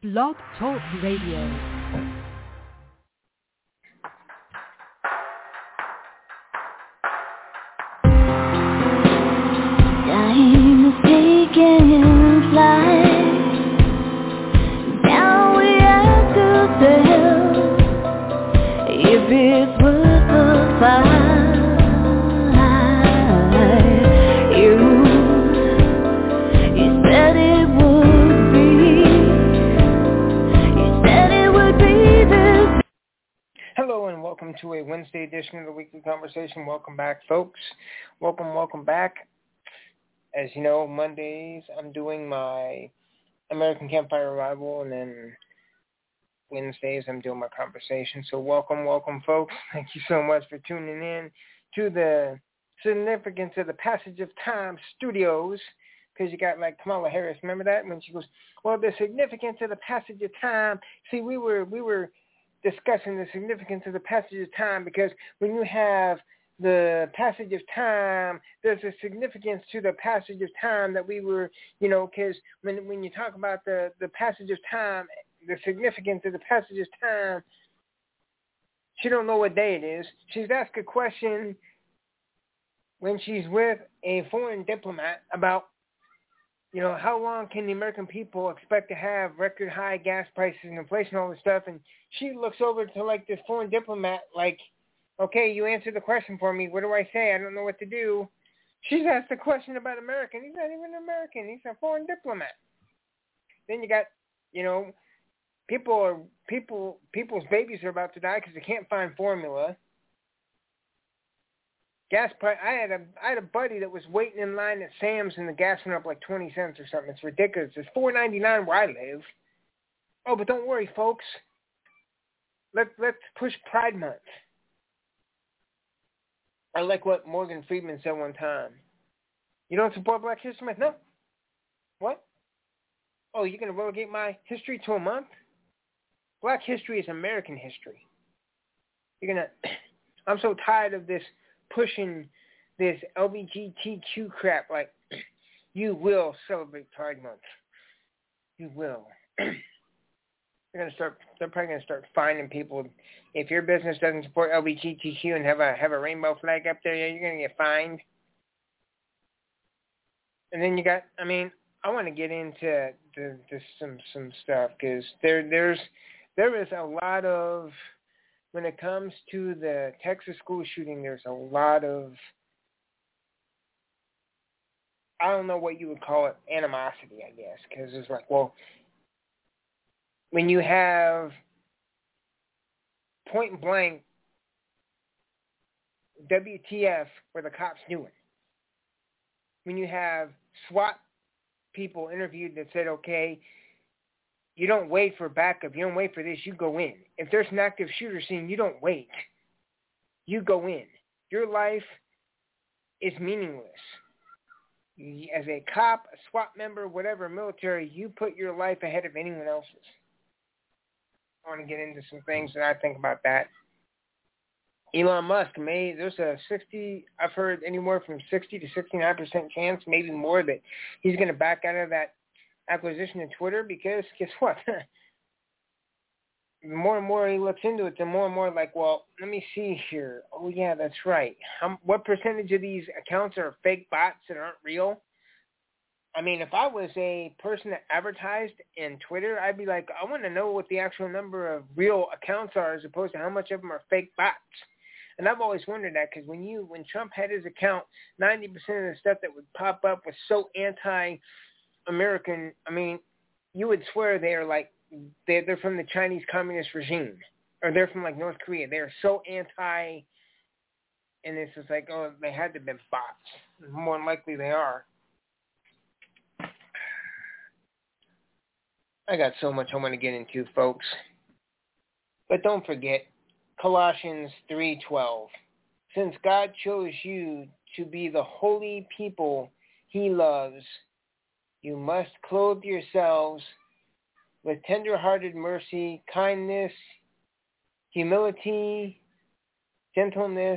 Blog Talk Radio. Time is taking flight. Now we ask ourselves if it's worth the fight. You said it would be. You said it would be this. Hello and welcome to a Wednesday edition of the Weekly Conversation. Welcome back, folks. Welcome back. As you know, Mondays I'm doing my American Campfire Revival, and then Wednesdays I'm doing my conversation. So welcome, folks. Thank you so much for tuning in to the Significance of the Passage of Time Studios, because you got like Kamala Harris. Remember that when she goes, well, the significance of the passage of time. See, we were discussing the significance of the passage of time, because when you have the passage of time, there's a significance to the passage of time that we were, because when you talk about the passage of time, the significance of the passage of time, she don't know what day it is. She's asked a question when she's with a foreign diplomat about, how long can the American people expect to have record high gas prices and inflation, all this stuff, and she looks over to like this foreign diplomat like, okay, you answered the question for me. What do I say? I don't know what to do. She's asked a question about American. He's not even American. He's a foreign diplomat. Then you got, people's babies are about to die because they can't find formula. Gas price. I had a buddy that was waiting in line at Sam's, and the gas went up like 20 cents or something. It's ridiculous. It's $4.99 where I live. Oh, but don't worry, folks. Let's push Pride Month. I like what Morgan Freeman said one time. You don't support Black History Month? No. What? Oh, you're going to relegate my history to a month? Black history is American history. I'm so tired of this pushing this LGBTQ crap. Like, you will celebrate Pride Month. You will. They're probably going to start fining people. If your business doesn't support LGBTQ and have a rainbow flag up there, you're going to get fined. And then you got, I want to get into some stuff, because there is a lot of, when it comes to the Texas school shooting, there's a lot of, I don't know what you would call it, animosity, I guess, because it's like, well, when you have point blank WTF where the cops knew it. When you have SWAT people interviewed that said, okay, you don't wait for backup. You don't wait for this. You go in. If there's an active shooter scene, you don't wait. You go in. Your life is meaningless. As a cop, a SWAT member, whatever, military, you put your life ahead of anyone else's. I want to get into some things that I think about that. Elon Musk there's a 60, I've heard anywhere from 60 to 69% chance, maybe more, that he's going to back out of that acquisition of Twitter, because guess what? The more and more he looks into it, the more and more like, well, let me see here. Oh, yeah, that's right. What percentage of these accounts are fake bots that aren't real? If I was a person that advertised in Twitter, I'd be like, I want to know what the actual number of real accounts are as opposed to how much of them are fake bots. And I've always wondered that, because when Trump had his account, 90% of the stuff that would pop up was so anti-American. You would swear they're from the Chinese Communist regime, or they're from like North Korea. They're so anti, and it's just like, oh, they had to have been bots. More than likely they are. I got so much I want to get into, folks. But don't forget, Colossians 3:12. Since God chose you to be the holy people he loves, you must clothe yourselves with tender-hearted mercy, kindness, humility, gentleness,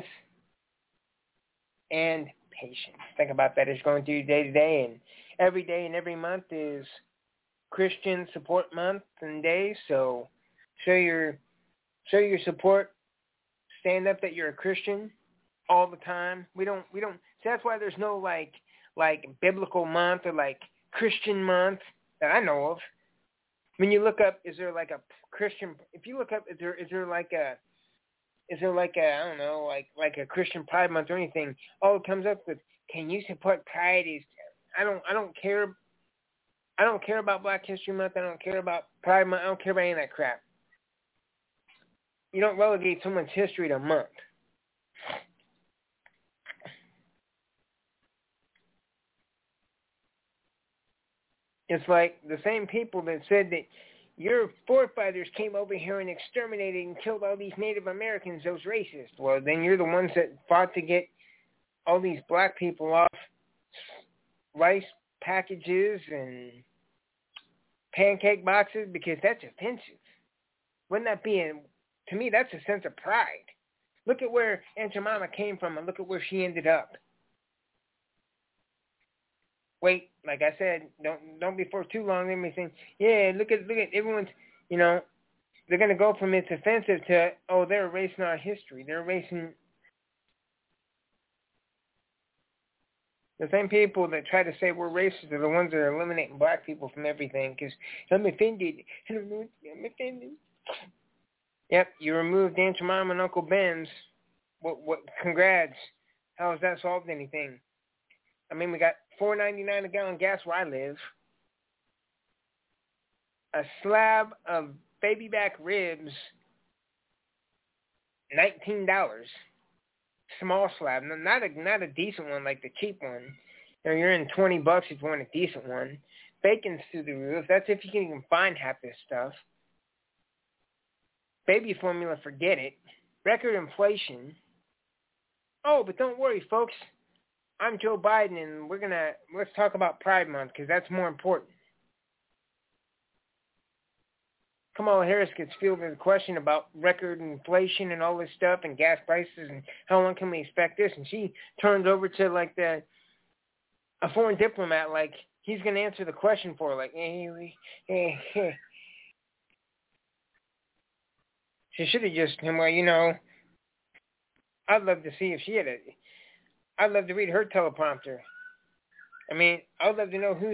and patience. Think about that as going through your day-to-day, and every day and every month is Christian Support Month and Day, so show your support. Stand up that you're a Christian all the time. We don't. So that's why there's no like biblical month or like Christian month that I know of. When you look up, is there like a Christian? If you look up, is there like a I don't know, like a Christian Pride Month or anything? All it comes up with, can you support Pride? Is I don't care. I don't care about Black History Month. I don't care about Pride Month. I don't care about any of that crap. You don't relegate someone's history to a month. It's like the same people that said that your forefathers came over here and exterminated and killed all these Native Americans, those racists. Well, then you're the ones that fought to get all these black people off rice packages and pancake boxes because that's offensive. Wouldn't that be, to me, that's a sense of pride. Look at where Aunt Jemima came from and look at where she ended up. Wait, like I said, don't be for too long. Let me think. Yeah, look at everyone's. They're gonna go from it's offensive to they're erasing our history. They're erasing the same people that try to say we're racist are the ones that are eliminating black people from everything because I'm offended. I'm offended. Yep, you removed Aunt Jemima and Uncle Ben's. What? Congrats. How has that solved anything? I mean, we got $4.99 a gallon gas where I live. A slab of baby back ribs, $19. Small slab, not a decent one like the cheap one. You're in $20 if you want a decent one. Bacon's through the roof. That's if you can even find half this stuff. Baby formula, forget it. Record inflation. Oh, but don't worry, folks. I'm Joe Biden, and let's talk about Pride Month because that's more important. Kamala Harris gets fielded a question about record inflation and all this stuff and gas prices and how long can we expect this, and she turns over to like a foreign diplomat, like he's going to answer the question for her, like, hey. She should have just, I'd love to see if she had I'd love to read her teleprompter. I mean, I would love to know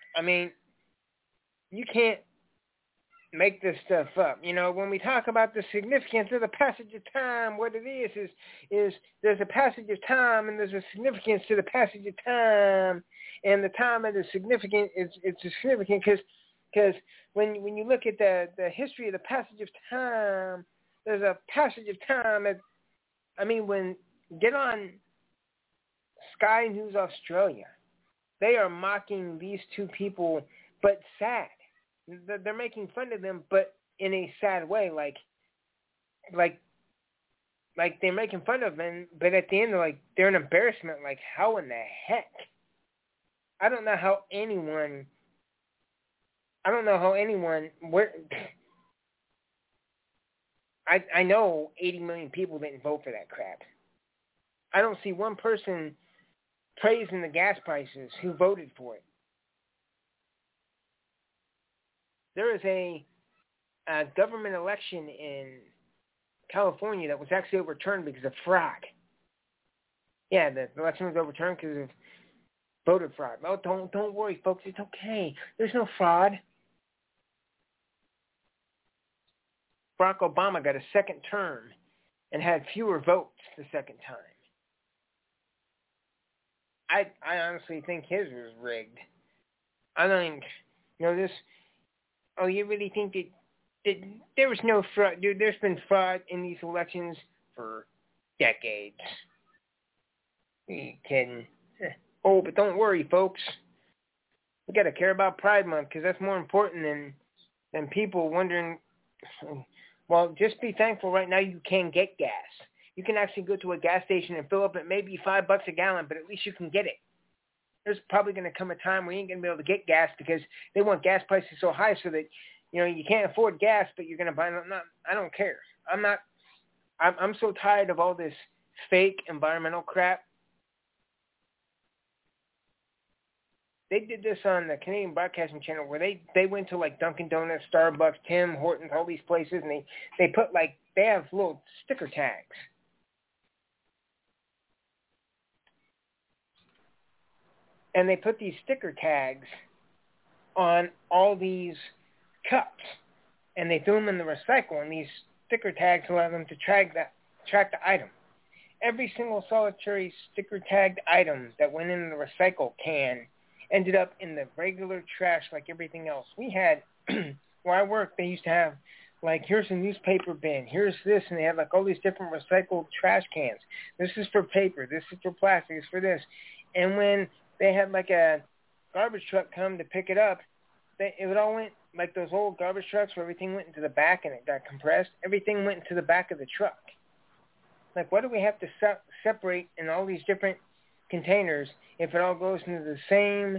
you can't make this stuff up. When we talk about the significance of the passage of time, what it is there's a passage of time and there's a significance to the passage of time. And the time that is significant, it's significant because when you look at the history of the passage of time, there's a passage of time when get on Sky News Australia. They are mocking these two people, but sad. They're making fun of them, but in a sad way, like they're making fun of them, but at the end, they're an embarrassment. Like, how in the heck? I don't know how anyone. I know 80 million people didn't vote for that crap. I don't see one person praising the gas prices who voted for it. There is a government election in California that was actually overturned because of fraud. Yeah, the election was overturned because of voter fraud. Oh, don't worry, folks. It's okay. There's no fraud. Barack Obama got a second term and had fewer votes the second time. I honestly think his was rigged. I think, this... Oh, you really think that there was no fraud? Dude, there's been fraud in these elections for decades. Are you kidding? Oh, but don't worry, folks. We got to care about Pride Month because that's more important than people wondering. Well, just be thankful right now you can get gas. You can actually go to a gas station and fill up at maybe $5 a gallon, but at least you can get it. There's probably going to come a time where you ain't going to be able to get gas because they want gas prices so high so that, you can't afford gas, but you're going to buy it. I don't care. I'm so tired of all this fake environmental crap. They did this on the Canadian Broadcasting Channel where they went to like Dunkin' Donuts, Starbucks, Tim Hortons, all these places, and they put like, they have little sticker tags. And they put these sticker tags on all these cups, and they threw them in the recycle, and these sticker tags allow them to track the item. Every single solitary sticker tagged item that went in the recycle can ended up in the regular trash like everything else. We had, where I work, they used to have, like, here's a newspaper bin, here's this, and they had, like, all these different recycled trash cans. This is for paper, this is for plastic, this is for this. And when they had, like, a garbage truck come to pick it up, it would all went, like those old garbage trucks where everything went into the back and it got compressed, everything went into the back of the truck. Like, what do we have to separate in all these different containers if it all goes into the same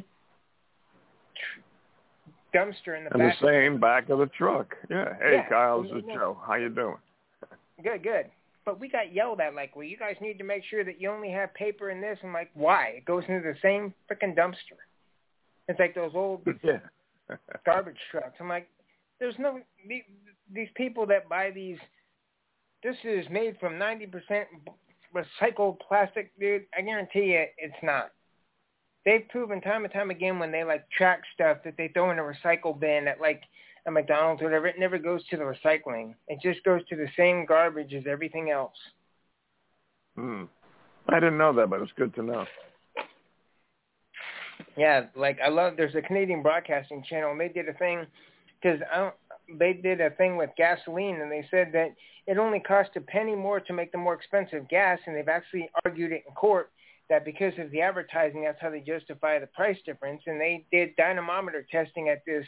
dumpster in the back? In the same back of the truck. Yeah. Hey, yeah. Kyle, this is Joe. How you doing? Good. But we got yelled at, like, well, you guys need to make sure that you only have paper in this. I'm like, why? It goes into the same freaking dumpster. It's like those old garbage trucks. I'm like, there's no, these people that buy these, this is made from 90% recycled plastic, dude. I guarantee you it's not. They've proven time and time again when they, like, track stuff that they throw in a recycle bin at, like, a McDonald's or whatever, it never goes to the recycling. It just goes to the same garbage as everything else. I didn't know that, but it's good to know. Yeah, like, there's a Canadian Broadcasting Channel, and they did a thing, because they did a thing with gasoline, and they said that it only cost a penny more to make the more expensive gas, and they've actually argued it in court that because of the advertising, that's how they justify the price difference. And they did dynamometer testing at this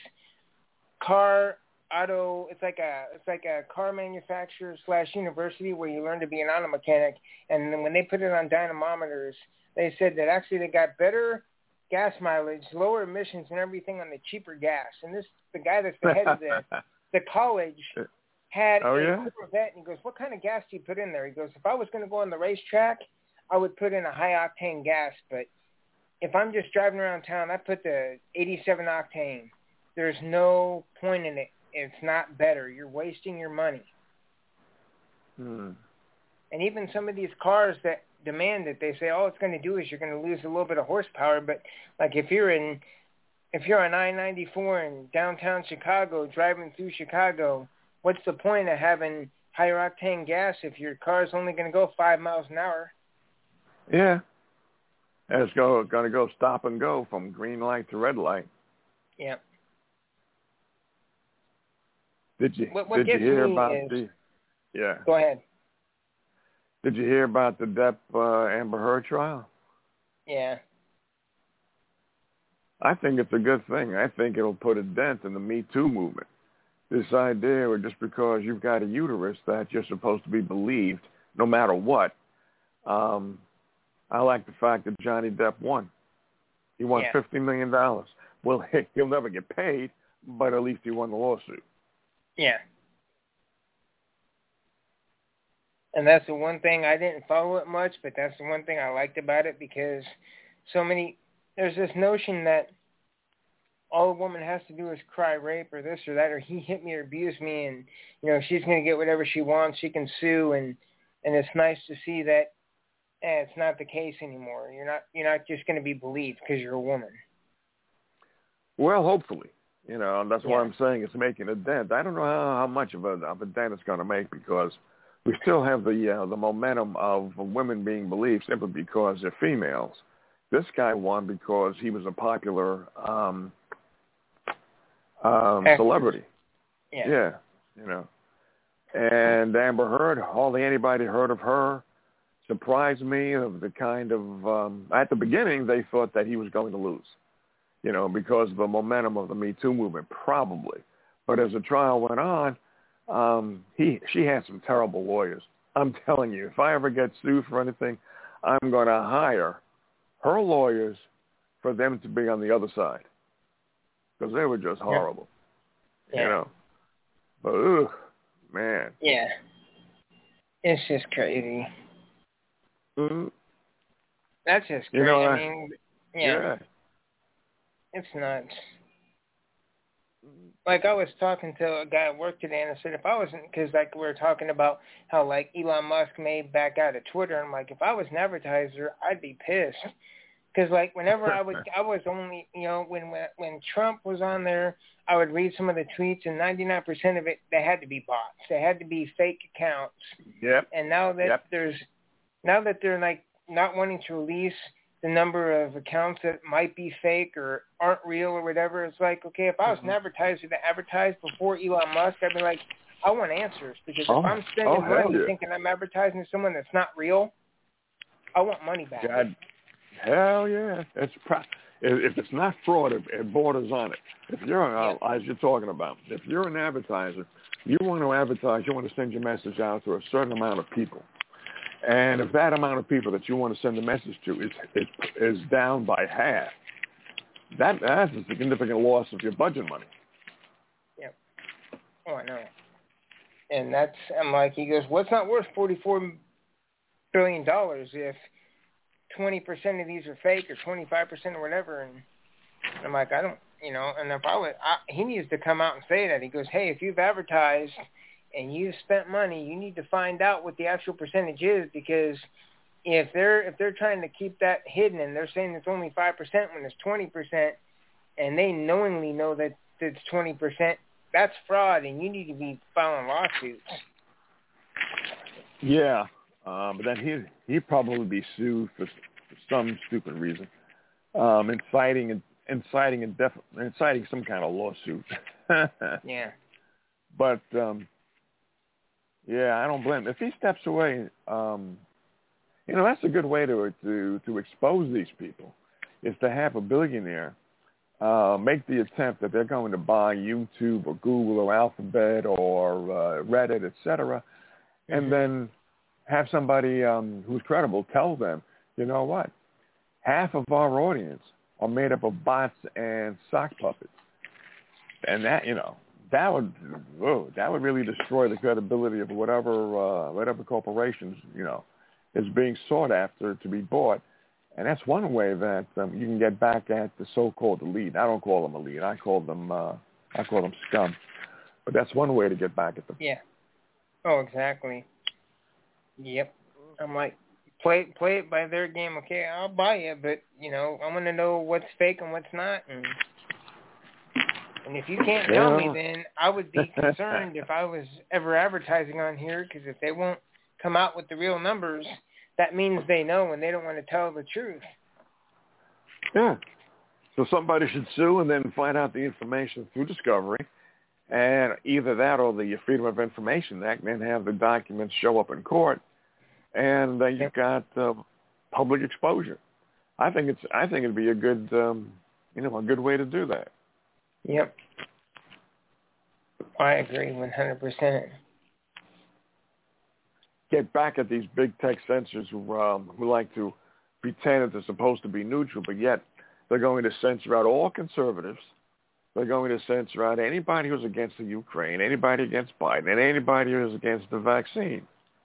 it's like a car manufacturer / university where you learn to be an auto mechanic. And then when they put it on dynamometers, they said that actually they got better gas mileage, lower emissions, and everything on the cheaper gas. And the guy that's the head of the college had a Corvette, and he goes, what kind of gas do you put in there? He goes, if I was going to go on the racetrack, I would put in a high-octane gas, but if I'm just driving around town, I put the 87 octane. There's no point in it. It's not better. You're wasting your money. And even some of these cars that demand it, they say, all it's going to do is you're going to lose a little bit of horsepower, but like if you're on I-94 in downtown Chicago, driving through Chicago, what's the point of having higher octane gas if your car's only going to go 5 miles an hour? Yeah. And it's going to go stop and go from green light to red light. Yeah. Did you hear about Yeah. Go ahead. Did you hear about the Depp Amber Heard trial? Yeah. I think it's a good thing. I think it'll put a dent in the Me Too movement. This idea where just because you've got a uterus that you're supposed to be believed no matter what. I like the fact that Johnny Depp won. He won $50 million. Well, he'll never get paid, but at least he won the lawsuit. Yeah. And that's the one thing, I didn't follow it much, but that's the one thing I liked about it, because there's this notion that all a woman has to do is cry rape or this or that, or he hit me or abused me, and, she's going to get whatever she wants. She can sue, and it's nice to see that it's not the case anymore. You're not just going to be believed because you're a woman. Well, hopefully. That's why I'm saying it's making a dent. I don't know how much of a dent it's going to make, because we still have the momentum of women being believed simply because they're females. This guy won because he was a popular celebrity. Yeah. And Amber Heard, hardly anybody heard of her. Surprised me of the kind of, at the beginning, they thought that he was going to lose, because of the momentum of the Me Too movement, probably. But as the trial went on, she had some terrible lawyers. I'm telling you, if I ever get sued for anything, I'm going to hire her lawyers for them to be on the other side, because they were just horrible, But, man. Yeah. It's just crazy. Mm-hmm. That's just crazy. I mean, yeah. It's nuts. Like, I was talking to a guy at work today, and I said, if I wasn't, because, like, we were talking about how, like, Elon Musk may back out of Twitter. I'm like, if I was an advertiser, I'd be pissed. Because, like, whenever I was only, you know, when Trump was on there, I would read some of the tweets, and 99% of it, they had to be bots. They had to be fake accounts. Yep. And now that now that they're, like, not wanting to release the number of accounts that might be fake or aren't real or whatever, it's like, okay, if I was an advertiser that advertised before Elon Musk, I'd be like, I want answers. Because if I'm spending money thinking I'm advertising to someone that's not real, I want money back. God, hell yeah. If it's not fraud, it borders on it. If you're, as you're talking about, if you're an advertiser, you want to advertise, you want to send your message out to a certain amount of people. And if that amount of people that you want to send the message to is down by half, that's a significant loss of your budget money. Yep. Oh, I know. And I'm like, he goes, well, it's not worth $44 billion if 20% of these are fake or 25% or whatever. And I'm like, I don't, you know, and if he needs to come out and say that. He goes, hey, if you've advertised and you've spent money, you need to find out what the actual percentage is, because if they're trying to keep that hidden and they're saying it's only 5% when it's 20%, and they knowingly know that it's 20%, that's fraud, and you need to be filing lawsuits. Yeah, but then he'd probably be sued for some stupid reason, inciting some kind of lawsuit. Yeah. But yeah, I don't blame him. If he steps away, you know, that's a good way to expose these people, is to have a billionaire make the attempt that they're going to buy YouTube or Google or Alphabet or Reddit, etc., and then have somebody who's credible tell them, you know what, half of our audience are made up of bots and sock puppets, and that, you know, that would really destroy the credibility of whatever corporations, you know, is being sought after to be bought. And that's one way that you can get back at the so-called elite. I don't call them elite. I call them scum. But that's one way to get back at them. Yeah. Oh, exactly. Yep. I'm like, play it by their game. Okay, I'll buy it, but, you know, I want to know what's fake and what's not. And if you can't tell me, then I would be concerned if I was ever advertising on here, because if they won't come out with the real numbers, that means they know and they don't want to tell the truth. Yeah. So somebody should sue and then find out the information through discovery, and either that or the Freedom of Information Act, and then have the documents show up in court, and you've got public exposure. I think it'd be a good a good way to do that. Yep. I agree 100%. Get back at these big tech censors who like to pretend that they're supposed to be neutral, but yet they're going to censor out all conservatives. They're going to censor out anybody who's against the Ukraine, anybody against Biden, and anybody who's against the vaccine.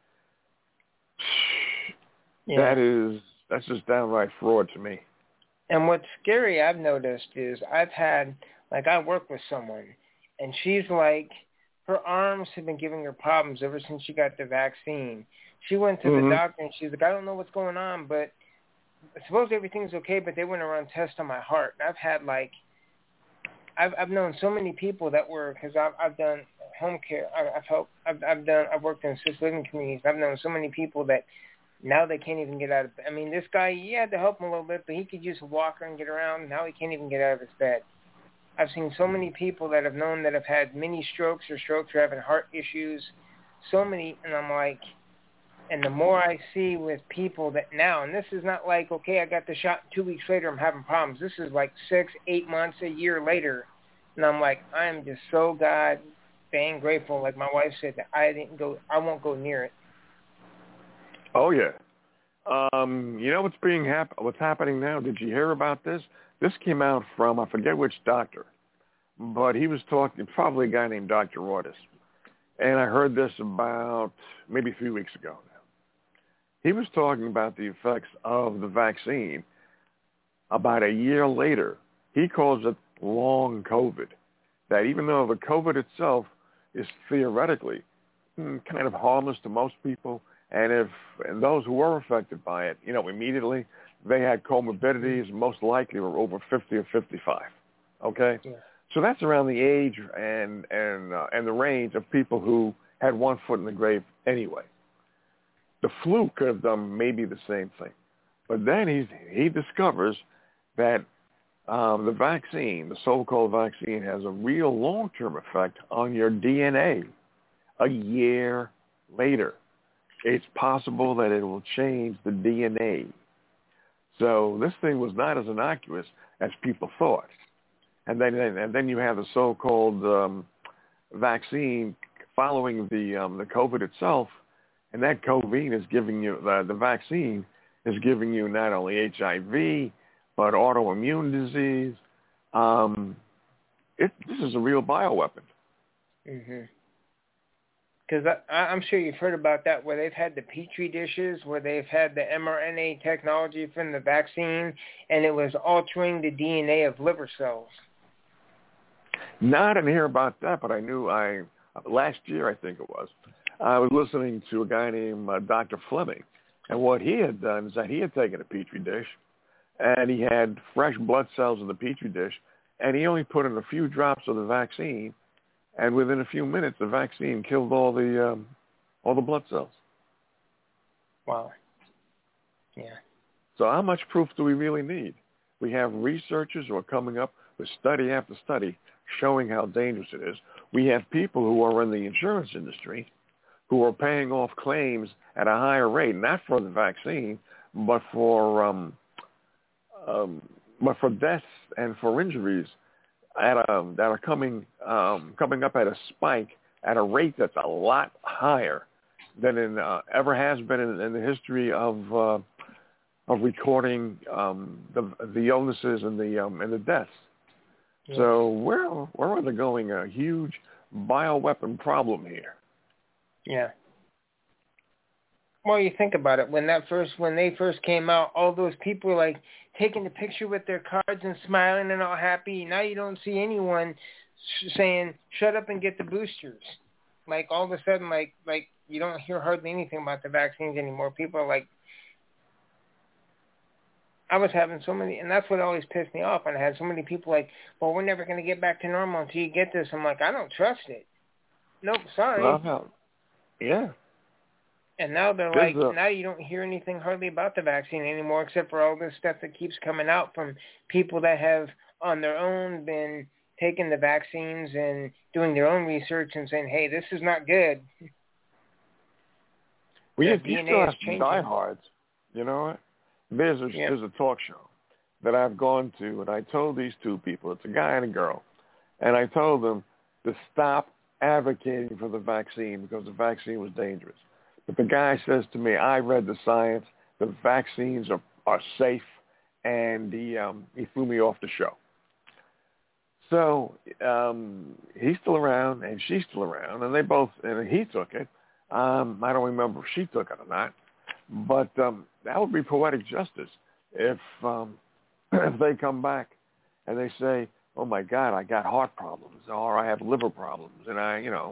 Yeah. That's just downright fraud to me. And what's scary I've noticed is I work with someone, and she's like, her arms have been giving her problems ever since she got the vaccine. She went to the doctor, and she's like, I don't know what's going on, but I suppose everything's okay, but they went around tests on my heart. And I've had, like, I've known so many people that were, because I've done home care. I've worked in assisted living communities. I've known so many people that now they can't even get out of bed. I mean, this guy, he had to help him a little bit, but he could use a walker and get around. Now he can't even get out of his bed. I've seen so many people that have known that have had mini strokes or having heart issues, so many, and I'm like, and the more I see with people that now, and this is not like, okay, I got the shot 2 weeks later, I'm having problems. This is like 6, 8 months, a year later, and I'm like, I'm just so God dang grateful. Like my wife said, that I won't go near it. Oh yeah. You know what's happening now? Did you hear about this? This came out from, I forget which doctor, but he was talking, probably a guy named Dr. Ordis. And I heard this about maybe 3 weeks ago now. He was talking about the effects of the vaccine about a year later He calls it long COVID. That even though the COVID itself is theoretically kind of harmless to most people, and those who were affected by it, immediately they had comorbidities, most likely were over 50 or 55. Okay, Yeah. So that's around the age and the range of people who had one foot in the grave anyway. The flu could have done maybe the same thing, but then he discovers that the vaccine, the so-called vaccine, has a real long-term effect on your DNA. A year later, it's possible that it will change the DNA. So this thing was not as innocuous as people thought. And then you have the so-called vaccine following the COVID itself, and that COVID is giving you the vaccine is giving you not only HIV but autoimmune disease. This is a real bioweapon. Mhm. Because I'm sure you've heard about that, where they've had the Petri dishes, where they've had the mRNA technology from the vaccine, and it was altering the DNA of liver cells. No, I didn't hear about that, but I knew last year, I think it was, I was listening to a guy named Dr. Fleming, and what he had done is that he had taken a Petri dish, and he had fresh blood cells in the Petri dish, and he only put in a few drops of the vaccine, and within a few minutes, the vaccine killed all the blood cells. Wow. Yeah. So how much proof do we really need? We have researchers who are coming up with study after study showing how dangerous it is. We have people who are in the insurance industry who are paying off claims at a higher rate, not for the vaccine, but for deaths and for injuries that are coming up at a spike at a rate that's a lot higher than ever has been in the history of recording the illnesses and the deaths. Yeah. So we're undergoing a huge bioweapon problem here. Yeah. Well, you think about it. When they first came out, all those people were like taking the picture with their cards and smiling and all happy. Now you don't see anyone saying, "Shut up and get the boosters." Like all of a sudden, like you don't hear hardly anything about the vaccines anymore. People are like, I was having so many, and that's what always pissed me off. And I had so many people like, "Well, we're never going to get back to normal until you get this." I'm like, I don't trust it. Nope, sorry. Well, yeah. And now they're like, now you don't hear anything hardly about the vaccine anymore, except for all this stuff that keeps coming out from people that have on their own been taking the vaccines and doing their own research and saying, hey, this is not good. Well, you still have diehards. You know what? There's a talk show that I've gone to, and I told these two people, it's a guy and a girl, and I told them to stop advocating for the vaccine because the vaccine was dangerous. But the guy says to me, I read the science, the vaccines are safe, and he threw me off the show. So he's still around, and she's still around, and he took it. I don't remember if she took it or not, but that would be poetic justice if they come back and they say, oh, my God, I got heart problems, or I have liver problems, and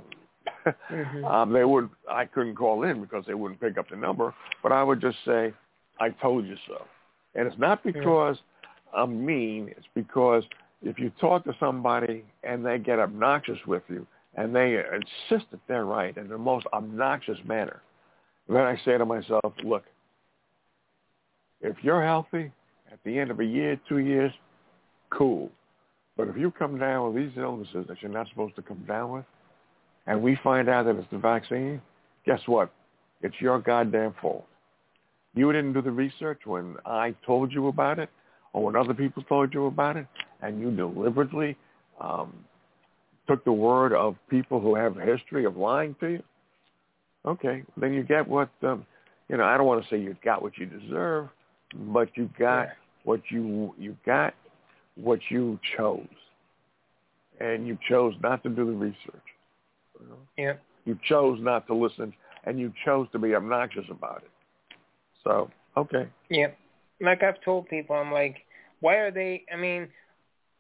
mm-hmm. I couldn't call in because they wouldn't pick up the number, but I would just say, I told you so. And it's not because I'm mean. It's because if you talk to somebody and they get obnoxious with you and they insist that they're right in the most obnoxious manner, then I say to myself, look, if you're healthy at the end of a year, 2 years, cool. But if you come down with these illnesses that you're not supposed to come down with, and we find out that it's the vaccine, guess what? It's your goddamn fault. You didn't do the research when I told you about it or when other people told you about it, and you deliberately took the word of people who have a history of lying to you. Okay, then you get what, I don't want to say you got what you deserve, but you got what you got what you chose. And you chose not to do the research. Yeah. You chose not to listen, and you chose to be obnoxious about it. So, okay. Yeah. Like I've told people, I'm like, why are they,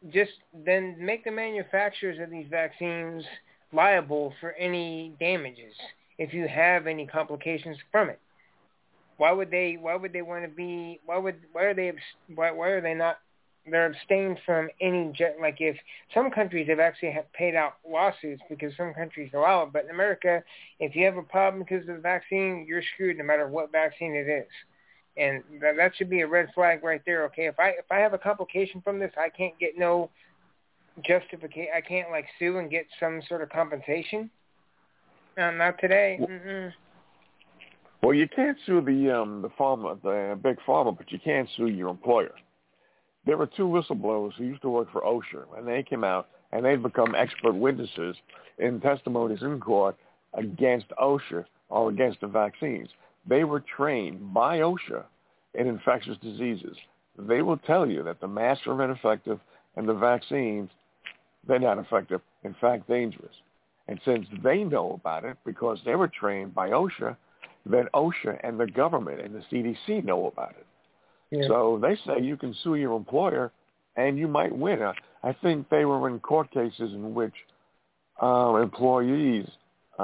just then make the manufacturers of these vaccines liable for any damages if you have any complications from it. Why would they want to be? Why are they not? They're abstained from any like if some countries have actually paid out lawsuits because some countries allow it, but in America, if you have a problem because of the vaccine, you're screwed no matter what vaccine it is, and that should be a red flag right there. Okay, if I have a complication from this, I can't get no justification. I can't like sue and get some sort of compensation. Not today. Well, you can't sue the farmer, the big pharma, but you can sue your employer. There were two whistleblowers who used to work for OSHA, and they came out and they'd become expert witnesses in testimonies in court against OSHA or against the vaccines. They were trained by OSHA in infectious diseases. They will tell you that the masks are ineffective and the vaccines, they're not effective, in fact, dangerous. And since they know about it because they were trained by OSHA, then OSHA and the government and the CDC know about it. Yeah. So they say you can sue your employer and you might win. I think they were in court cases in which employees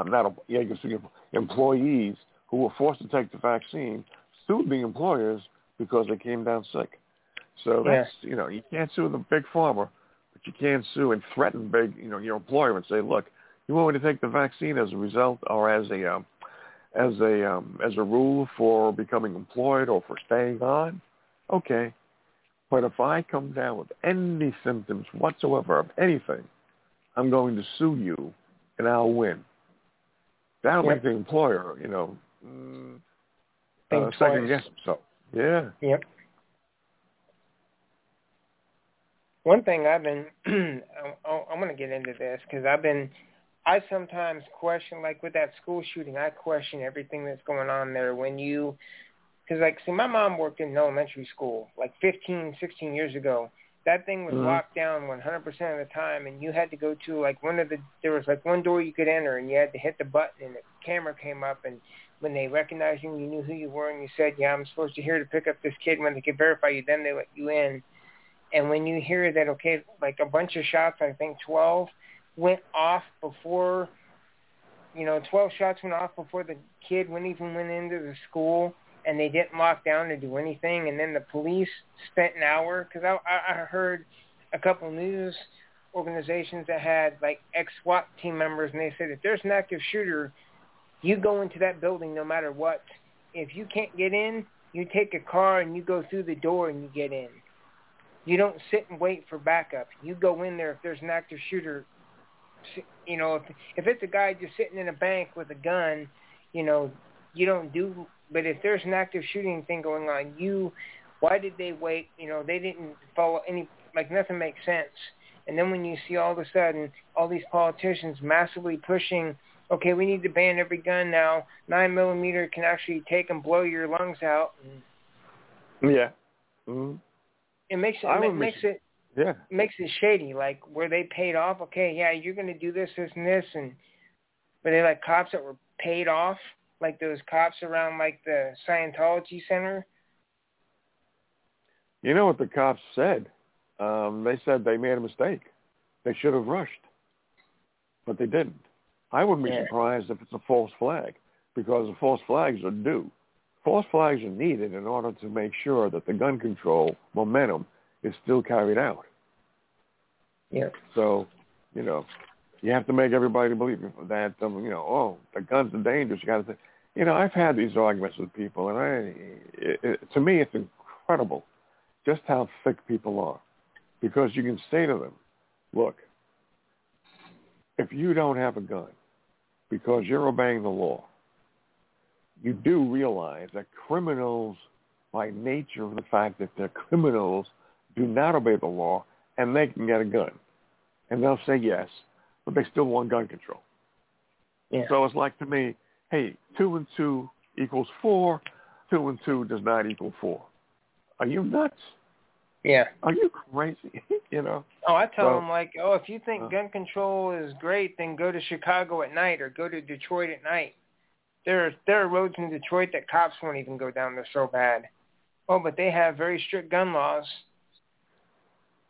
who were forced to take the vaccine sued the employers because they came down sick. So that's, you can't sue the big pharma, but you can sue and threaten your employer and say, look, you want me to take the vaccine as a result or as a rule for becoming employed or for staying on? Okay. But if I come down with any symptoms whatsoever of anything, I'm going to sue you and I'll win. That'll make the employer, second guess himself. Yeah. Yep. One thing I've been, I'm going to get into this because I sometimes question, like with that school shooting, I question everything that's going on there because my mom worked in elementary school like 15, 16 years ago. That thing was locked down 100% of the time, and you had to go to there was one door you could enter, and you had to hit the button, and the camera came up, and when they recognized you, you knew who you were, and you said, yeah, I'm supposed to here to pick up this kid. When they could verify you, then they let you in. And when you hear that, okay, like a bunch of shots, I think 12 went off before, 12 shots went off before the kid even went into the school, and they didn't lock down to do anything. And then the police spent an hour, because I heard a couple news organizations that had like ex-SWAT team members, and they said if there's an active shooter, you go into that building no matter what. If you can't get in, you take a car and you go through the door and you get in. You don't sit and wait for backup. You go in there if there's an active shooter. If it's a guy just sitting in a bank with a gun, you don't do. But if there's an active shooting thing going on, why did they wait? They didn't follow nothing makes sense. And then when you see all of a sudden all these politicians massively pushing, okay, we need to ban every gun now. 9mm can actually take and blow your lungs out. Yeah. Mm-hmm. It makes it shady, like where they paid off. Okay, yeah, you're going to do this, this, and this, and were they like cops that were paid off, like those cops around like the Scientology Center? You know what the cops said? They said they made a mistake. They should have rushed, but they didn't. I wouldn't be surprised if it's a false flag, because the false flags are due. False flags are needed in order to make sure that the gun control momentum is still carried out. Yeah. So, you have to make everybody believe that, the guns are dangerous. You got to think. I've had these arguments with people, and to me, it's incredible just how thick people are, because you can say to them, look, if you don't have a gun because you're obeying the law, you do realize that criminals, by nature of the fact that they're criminals, do not obey the law, and they can get a gun. And they'll say yes, but they still want gun control. Yeah. So it's like to me, hey, 2 and 2 equals 4. 2 and 2 does not equal 4. Are you nuts? Yeah. Are you crazy? Oh, I tell them if you think gun control is great, then go to Chicago at night or go to Detroit at night. There are roads in Detroit that cops won't even go down. They're so bad. Oh, but they have very strict gun laws.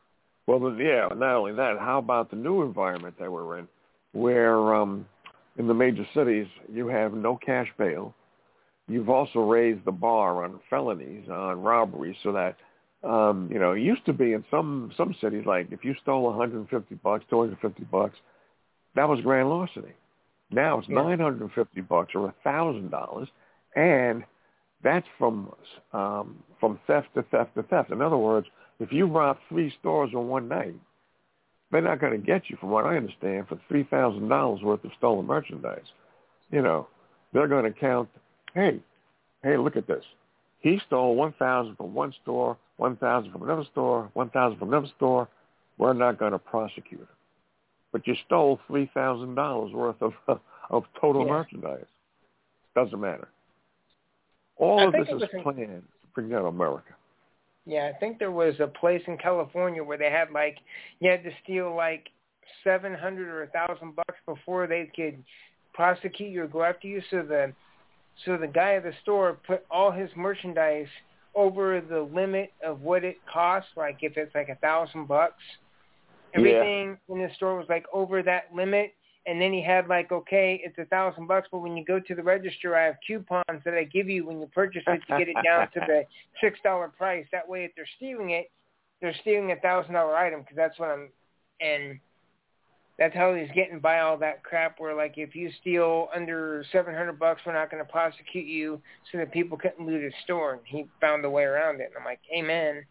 Well, yeah, not only that, how about the new environment that we're in, where in the major cities you have no cash bail. You've also raised the bar on felonies, on robberies, so that, it used to be in some cities, like if you stole $150, $250, that was grand larceny. Now it's $950 or $1,000, and that's from theft to theft to theft. In other words, if you rob 3 stores in one night, they're not going to get you, from what I understand, for $3,000 worth of stolen merchandise. They're going to count, hey, look at this. He stole 1,000 from one store, 1,000 from another store, 1,000 from another store. We're not going to prosecute him. But you stole $3,000 worth of total merchandise. Doesn't matter. All of this is planned to bring down America. Yeah, I think there was a place in California where they had you had to steal $700 or $1,000 before they could prosecute you or go after you. So the guy at the store put all his merchandise over the limit of what it costs. Like if it's $1,000, everything in the store was over that limit. And then he had okay, it's $1,000, but when you go to the register, I have coupons that I give you when you purchase it to get it down to the $6 price. That way, if they're stealing it, they're stealing $1,000 item, because that's what and that's how he's getting by all that crap. Where if you steal under $700, we're not going to prosecute you, so that people couldn't loot his store. And he found a way around it. And I'm like, amen.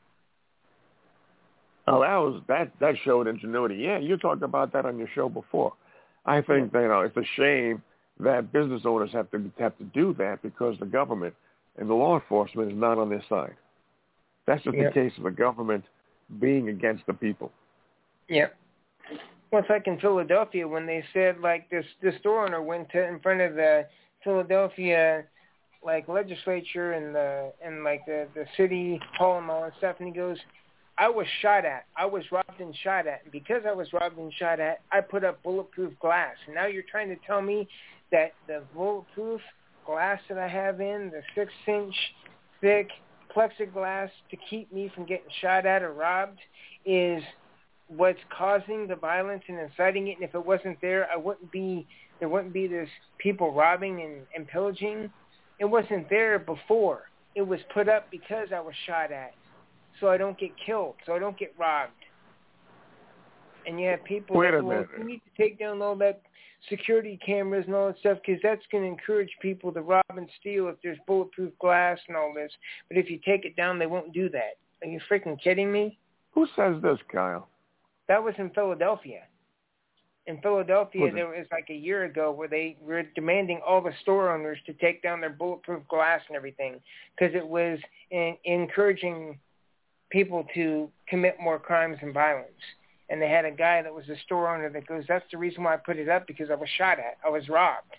Oh, that showed ingenuity. Yeah, you talked about that on your show before. I think that it's a shame that business owners have to do that, because the government and the law enforcement is not on their side. That's just the case of the government being against the people. Yeah. Well, it's like in Philadelphia when they said this store owner went in front of the Philadelphia legislature and the city hall and all that stuff, and he goes, I was shot at. I was robbed and shot at. And because I was robbed and shot at, I put up bulletproof glass. And now you're trying to tell me that the bulletproof glass that I have in, the 6-inch thick plexiglass to keep me from getting shot at or robbed, is what's causing the violence and inciting it. And if it wasn't there, there wouldn't be this people robbing and pillaging. It wasn't there before. It was put up because I was shot at, so I don't get killed, so I don't get robbed. And you have people you need to take down all that security cameras and all that stuff, because that's going to encourage people to rob and steal if there's bulletproof glass and all this. But if you take it down, they won't do that. Are you freaking kidding me? Who says this, Kyle? That was in Philadelphia. In Philadelphia, there was a year ago where they were demanding all the store owners to take down their bulletproof glass and everything, because it was encouraging people to commit more crimes and violence. And they had a guy that was a store owner that goes, that's the reason why I put it up, because I was shot at. I was robbed.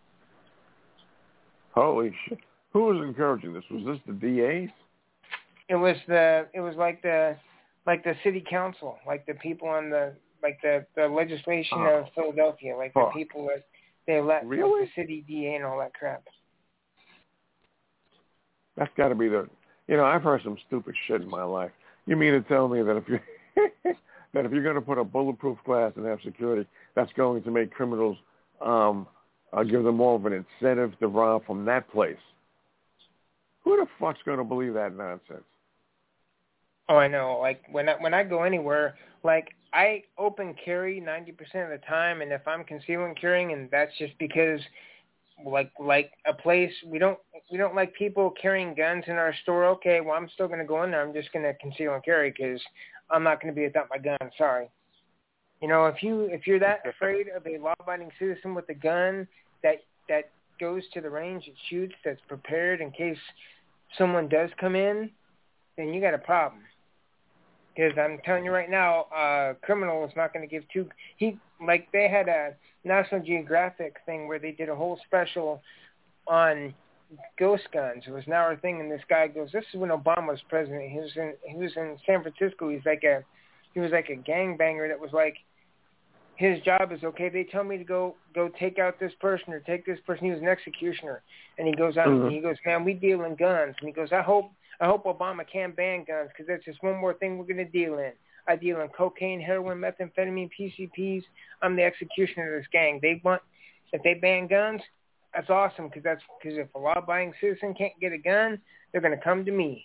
Holy shit. Who was encouraging this? Was this the DAs? It was like the city council, the people on the legislation of Philadelphia, the people that they elect, really? The city DA and all that crap. That's got to be I've heard some stupid shit in my life. You mean to tell me that if you that if you're going to put a bulletproof glass and have security, that's going to make criminals give them more of an incentive to rob from that place? Who the fuck's going to believe that nonsense? Oh, I know. When I go anywhere, I open carry 90% of the time, and if I'm concealing carrying, and that's just because a place we don't like people carrying guns in our store. Okay, well, I'm still going to go in there. I'm just going to conceal and carry, because I'm not going to be without my gun. Sorry. If you're that afraid of a law-abiding citizen with a gun that goes to the range, it shoots, that's prepared in case someone does come in, then you got a problem. Because I'm telling you right now, a criminal is not going to give they had a National Geographic thing where they did a whole special on ghost guns. It was an hour thing, and this guy goes, this is when Obama was president. He was in San Francisco. He was like a gangbanger that was his job is, okay, they tell me to go take out this person or take this person. He was an executioner. And he goes out and he goes, man, we deal in guns. And he goes, I hope Obama can ban guns, because that's just one more thing we're going to deal in. I deal in cocaine, heroin, methamphetamine, PCPs. I'm the executioner of this gang. If they ban guns, that's awesome because if a law-abiding citizen can't get a gun, they're going to come to me.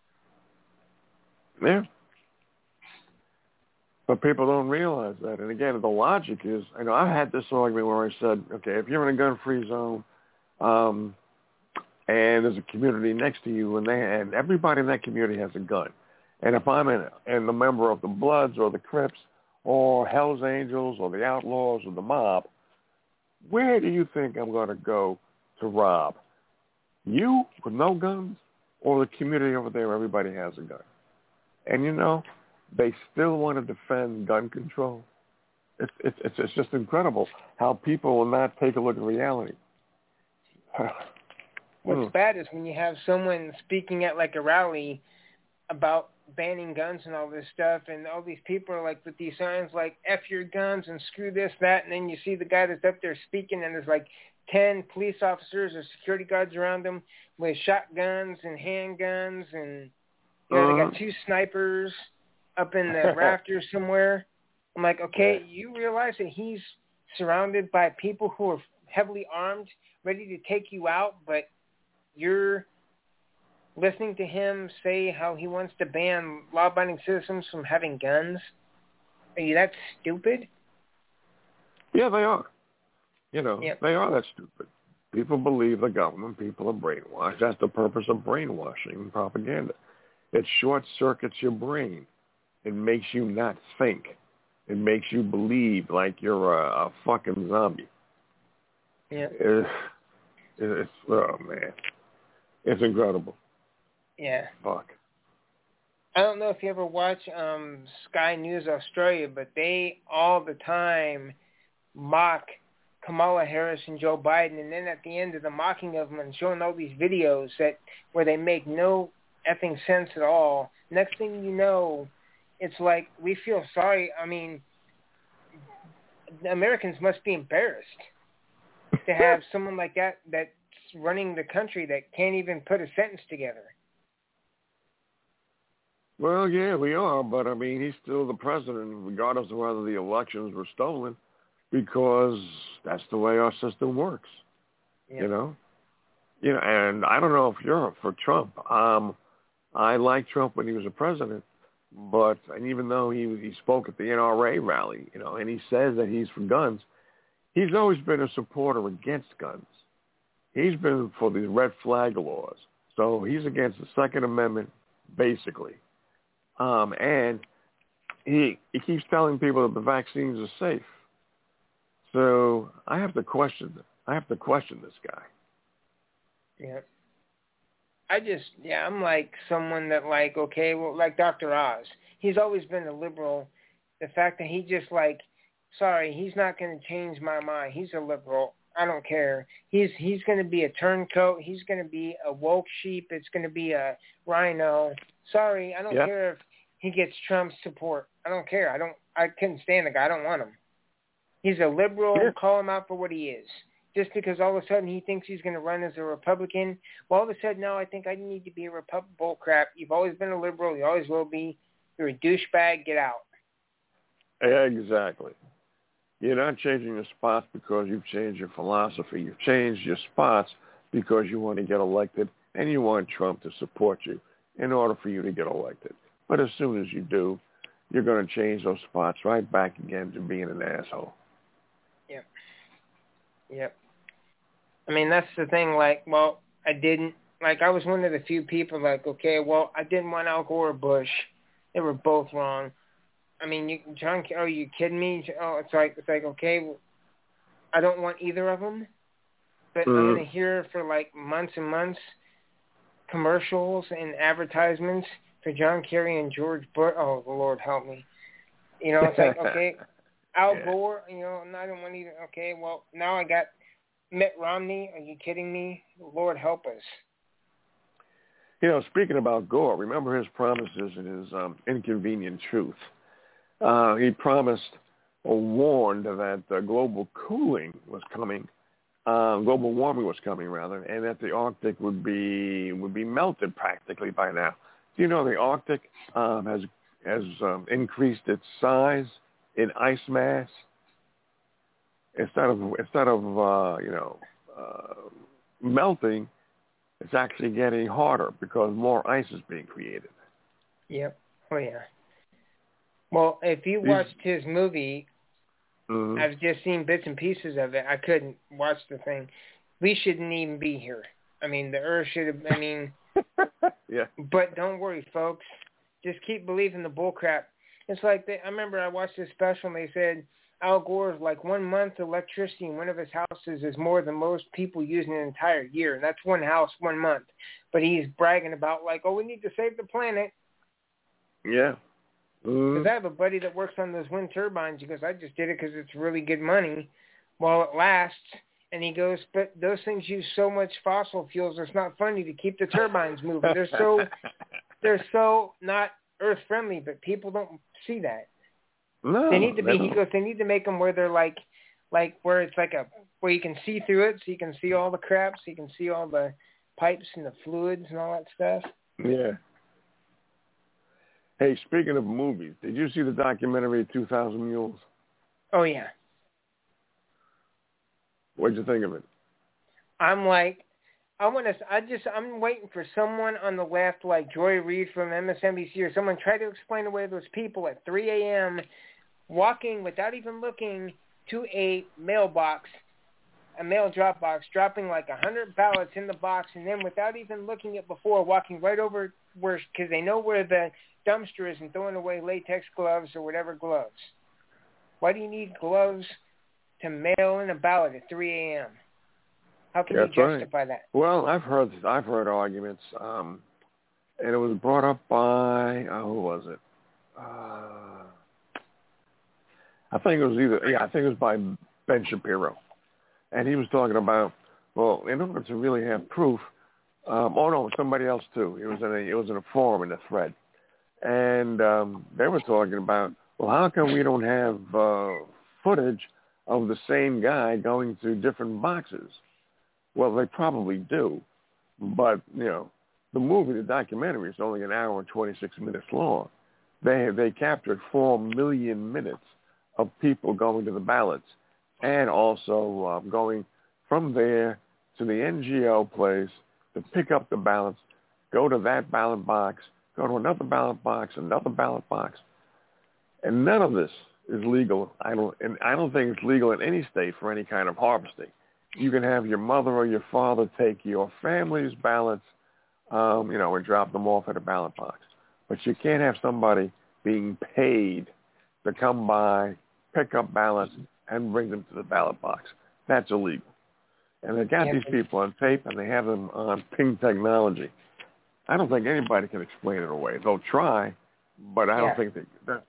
Yeah. But people don't realize that. And again, the logic is, I've had this argument where I said, okay, if you're in a gun-free zone, and there's a community next to you, and everybody in that community has a gun, and if I'm a member of the Bloods or the Crips or Hell's Angels or the Outlaws or the mob, where do you think I'm going to go to rob? You with no guns, or the community over there, everybody has a gun? And they still want to defend gun control. It's just incredible how people will not take a look at reality. What's bad is when you have someone speaking at like a rally about banning guns and all this stuff, and all these people are like with these signs like F your guns and screw this, that, and then you see the guy that's up there speaking and there's like 10 police officers or security guards around him with shotguns and handguns, and they got 2 snipers up in the rafters somewhere. I'm like, okay, you realize that he's surrounded by people who are heavily armed, ready to take you out, but you're listening to him say how he wants to ban law-abiding citizens from having guns? Are you that stupid? Yeah, they are. They are that stupid. People believe the government. People are brainwashed. That's the purpose of brainwashing and propaganda. It short-circuits your brain. It makes you not think. It makes you believe like you're a fucking zombie. Yeah. It's oh, man. It's incredible. Yeah. Fuck. I don't know if you ever watch Sky News Australia, but they all the time mock Kamala Harris and Joe Biden, and then at the end of the mocking of them and showing all these videos where they make no effing sense at all, next thing you know, it's like we feel sorry. I mean, the Americans must be embarrassed to have someone like that's running the country that can't even put a sentence together. Well, yeah, we are, but I mean, he's still the president, regardless of whether the elections were stolen, because that's the way our system works. Yeah. And I don't know if you're for Trump. I liked Trump when he was a president, but even though he spoke at the NRA rally, and he says that he's for guns, he's always been a supporter against guns. He's been for these red flag laws. So he's against the Second Amendment, basically. And he keeps telling people that the vaccines are safe. So I have to question this guy. Yeah. I'm like someone that like, okay, well, like Dr. Oz. He's always been a liberal. The fact that he just like, sorry, he's not going to change my mind. He's a liberal. I don't care. He's going to be a turncoat. He's going to be a woke sheep. It's going to be a rhino. Sorry, I don't care if he gets Trump's support. I don't care. I couldn't stand the guy. I don't want him. He's a liberal. Yeah. Call him out for what he is. Just because all of a sudden he thinks he's going to run as a Republican, well, all of a sudden, no, I think I need to be a Republican. Bull crap. You've always been a liberal. You always will be. You're a douchebag. Get out. Exactly. You're not changing your spots because you've changed your philosophy. You've changed your spots because you want to get elected and you want Trump to support you in order for you to get elected. But as soon as you do, you're going to change those spots right back again to being an asshole. Yep. I mean, that's the thing, like, well, I was one of the few people like, okay, well, I didn't want Al Gore or Bush. They were both wrong. I mean, John, are you kidding me? Oh, it's like, okay, well, I don't want either of them, but I'm going to hear for like months and months commercials and advertisements for John Kerry and George Bush. Oh, Lord help me. It's like, okay, Al Gore, and I don't want either. Okay, well, now I got Mitt Romney. Are you kidding me? Lord help us. Speaking about Gore, remember his promises in his Inconvenient Truth. He promised or warned that global cooling was coming, global warming was coming rather, and that the Arctic would be melted practically by now. Do you know the Arctic has has increased its size in ice mass. Instead of melting, it's actually getting harder because more ice is being created. Yep. Oh yeah. Well, if you watched his movie, I've just seen bits and pieces of it. I couldn't watch the thing. We shouldn't even be here. I mean, the Earth should have. I mean, yeah. But don't worry, folks. Just keep believing the bullcrap. It's like I remember I watched this special and they said Al Gore's like 1 month electricity in one of his houses is more than most people use in an entire year. And that's one house, 1 month. But he's bragging about like, oh, we need to save the planet. Yeah. Because I have a buddy that works on those wind turbines. He goes, I just did it because it's really good money while it lasts. And he goes, but those things use so much fossil fuels, it's not funny to keep the turbines moving. They're so not earth friendly, but people don't see that. No, they need to be. He goes, they need to make them where they're like where it's like where you can see through it, so you can see all the crap, so you can see all the pipes and the fluids and all that stuff. Yeah. Hey, speaking of movies, did you see the documentary 2,000 Mules? Oh yeah. What'd you think of it? I'm waiting for someone on the left, like Joy Reid from MSNBC, or someone try to explain away those people at 3 a.m. walking without even looking to a mailbox, a mail drop box, dropping like 100 ballots in the box, and then without even looking at before, walking right over where, because they know where the dumpster is, and throwing away latex gloves or whatever gloves. Why do you need gloves to mail in a ballot at 3 a.m.? How can you justify that? Well, I've heard arguments, and it was brought up by who was it? I think it was by Ben Shapiro, and he was talking about, well, in order to really have proof. Somebody else too. It was in a forum in a thread, and they were talking about, well, how come we don't have footage of the same guy going to different boxes? Well, they probably do, but the documentary is only an hour and 26 minutes long. They captured 4 million minutes of people going to the ballots, and also going from there to the NGO place to pick up the ballots, go to that ballot box, go to another ballot box, and none of this is legal. I don't think it's legal in any state for any kind of harvesting. You can have your mother or your father take your family's ballots, and drop them off at a ballot box. But you can't have somebody being paid to come by, pick up ballots, and bring them to the ballot box. That's illegal. And they got these people on tape, and they have them on ping technology. I don't think anybody can explain it away. They'll try, but I don't think that.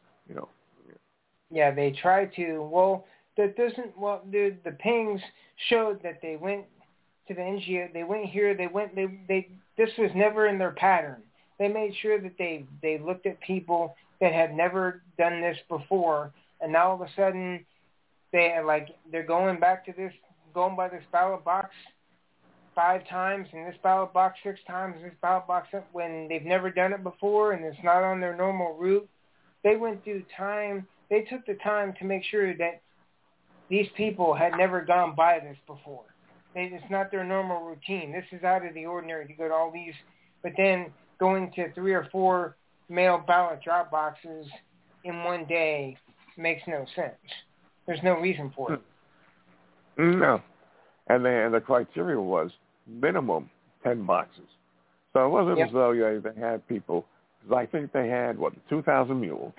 Yeah, they try to. Well, that doesn't. Well, the pings showed that they went to the NGO. They went here. They. This was never in their pattern. They made sure that they looked at people that had never done this before, and now all of a sudden they're going back to this, going by this ballot box 5 times, and this ballot box 6 times, and this ballot box when they've never done it before, and it's not on their normal route. They went through time. They took the time to make sure that these people had never gone by this before. It's not their normal routine. This is out of the ordinary to go to all these, but then going to 3 or 4 mail ballot drop boxes in one day makes no sense. There's no reason for it. No. And the criteria was minimum 10 boxes. So it wasn't as though they had people, because I think they had, 2,000 mules.